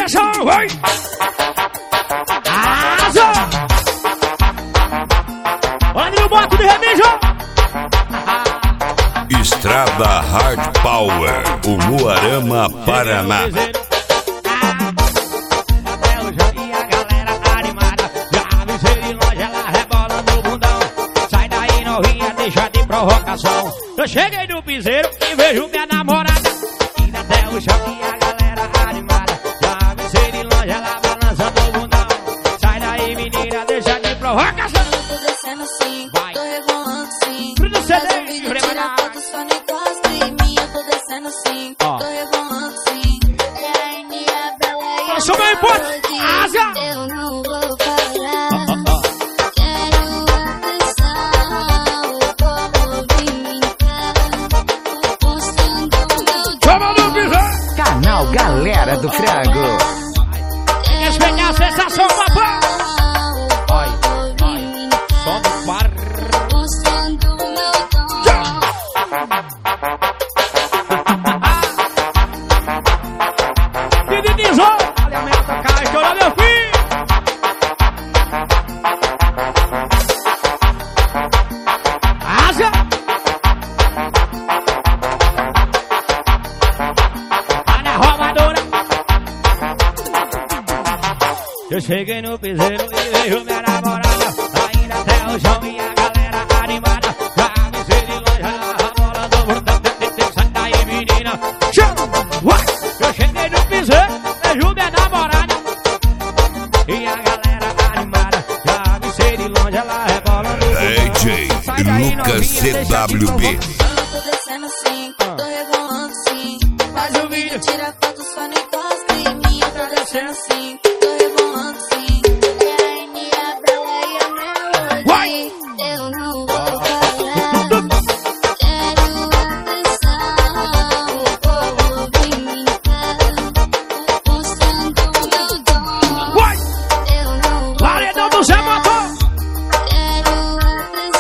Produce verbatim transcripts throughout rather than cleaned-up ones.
atenção, vai! Asa! Olha no boto de remédio! Estrada Hard Power, Umuarama, Paraná. Deixa de provocação. Eu cheguei no piseiro e vejo minha namorada indo até o chão e a galera animada. Já avisei de longe, ela balançando o bundão. Sai daí, menina, deixa de provocação. Eu tô descendo sim, vai. Tô rebolando sim. Pro do C D, faz um vídeo, tira foto, só não encosta em mim. Eu tô descendo sim, ó. Tô rebolando sim. E a minha bela e a sou meu importe. Asa! Eu não vou parar. Oh, oh, oh. Canal Galera do Frango. Respeitar a sensação, papai. Ai, ai, só do par. Divinizou. Olha a meta, cara, estourou meu filho. Asa. Eu cheguei no piseiro e vejo minha namorada ainda até o chão e a galera animada. Já avisei de longe, ela rolando o botão. Sai daí, menina. Eu cheguei no piseiro, vejo minha namorada e a galera animada. Já avisei de longe, ela rebolando o botão. D J Lucas C W B. Eu tô descendo sim, tô rebolando sim. Faz um vídeo, tira foto, só não encosta em mim. Eu tô descendo sim.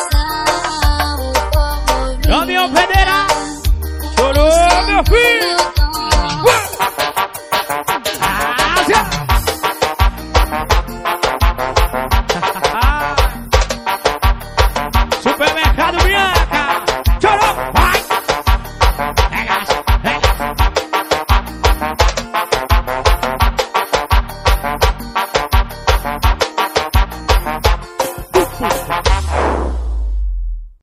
Caminhão Federal, chorou meu filho.